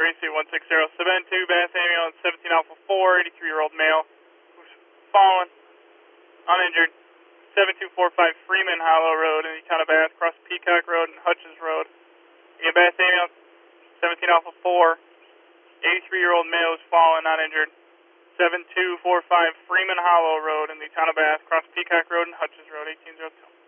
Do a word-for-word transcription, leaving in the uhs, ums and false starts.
Gracie one six zero seven two, Bath ambulance seventeen Alpha four, eighty-three-year-old male who's fallen, uninjured, seven two four five Freeman Hollow Road in the town of Bath, across Peacock Road and Hutchins Road. Again, Bath ambulance seventeen Alpha four, eighty-three-year-old male who's fallen, uninjured, seven two four five Freeman Hollow Road in the town of Bath, across Peacock Road and Hutchins Road, eighteen oh two.